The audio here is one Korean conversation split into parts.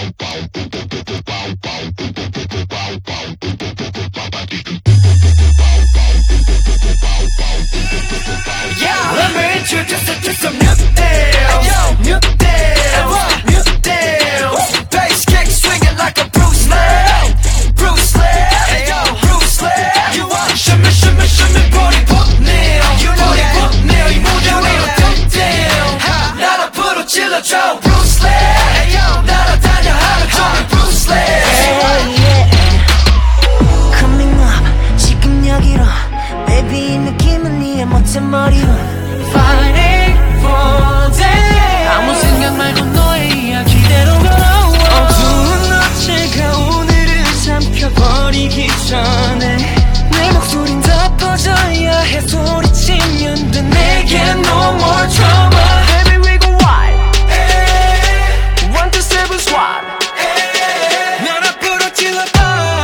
Let me introduce you to some new deals. New deals. New deals. Bass kick swinging like a Bruce Lee. Bruce Lee. Bruce Lee. You want shimmy, shimmy, shimmy, body pop nail. You body pop nail. 이 무대 위로 덤덤. 나를 부르질러줘 Bruce Lee. 날아다녀 하루 종일 Bruce Lee. Coming up 지금 여기로 Baby 이 느낌은 네의 멋진 머리로 Fighting for day. 아무 생각 말고 너의 이야기대로 걸어와 어두운 어제가 오늘을 삼켜버리기 전에 내 목소린 덮어져야 해 소리치면 돼 내게 no more drama Baby we go wild 1, 2, 7 SWAT 날 앞으로 찔러봐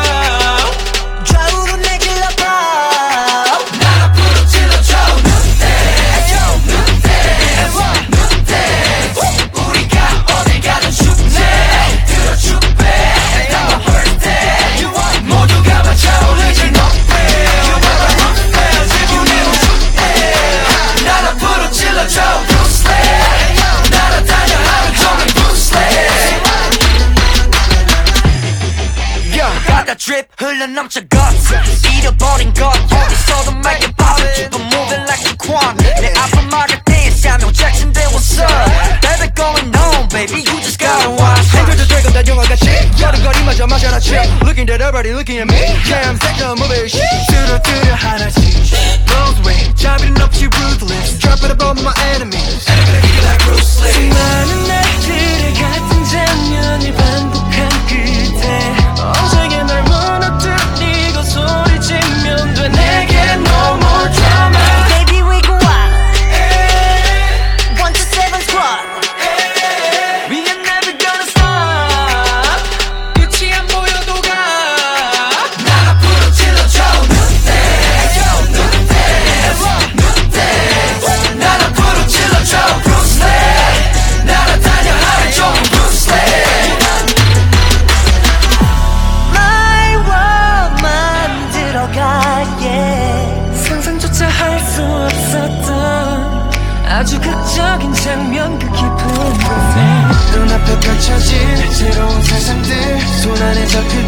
좌우로 내 길러봐 날 앞으로 찔러줘 우리가 어딜 가든 춥네 들어줄게 나 birthday 모두가 맞춰오르지 높이 지붕으로 춥네 날 앞으로 찔러줘 Bruce Lee 날아다녀 하루 종일 Bruce Lee 바다 drip 흘러넘쳐 guts 잃어버린 것 어디서도 make it pop Keep on moving like a quan 내 앞을 막을 때 Samuel Jackson there what's up Baby going on baby you just gotta watch 생각도 되고 난 영화같이 여름거리마저 마셔라 chill Looking at everybody looking at me Yeah I'm sick of moving shit 뚜루뚜루 하나씩 Blows away 자비는 없이 ruthless Drop it above my enemies And I'm gonna kick it like Bruce Lee 수많은 날들의 같은 장면이 반복한 끝에 언제게 날 무너뜨리고 소리치면 돼 내게 no more drama Baby we go wild 1, 2, 7 squad We are never gonna stop 끝이 안 보여도 가 날 앞으로 찔러줘 날 앞으로 찔러줘 Bruce Lee 날아다녀 하루 종일 Bruce Lee My world 만들어가 yeah. 상상조차 할 수 없었던 아주 극적인 장면 그 깊은 곳에 눈앞에 펼쳐진 새로운 세상들 손 안에서 그